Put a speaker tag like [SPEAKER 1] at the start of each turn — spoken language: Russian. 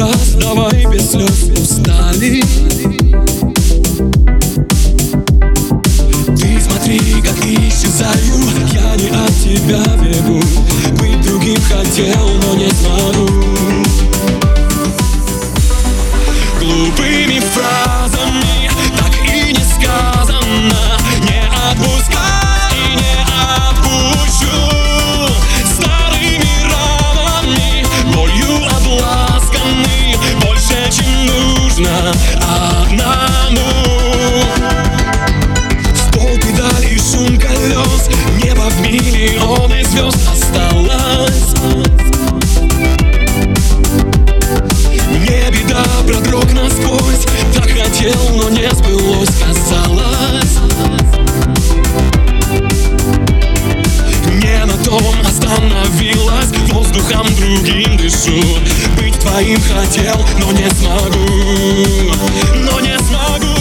[SPEAKER 1] раз, давай без слез, устали. Ты смотри, как исчезаю, я не от тебя бегу. Быть другим хотел, но не смогу. Глупыми фразами, так и не сказано, не отпускай и не отпущу. Старыми ранами, болью обласканы, больше, чем нужно одному. Стол, педали, шум колес, небо в миллионы звезд осталось. Не беда, продрог насквозь, так хотел, но не сбылось, казалось. Не на том остановилась, воздухом другим дышу. Быть твоим хотел, но не смогу, но не смогу.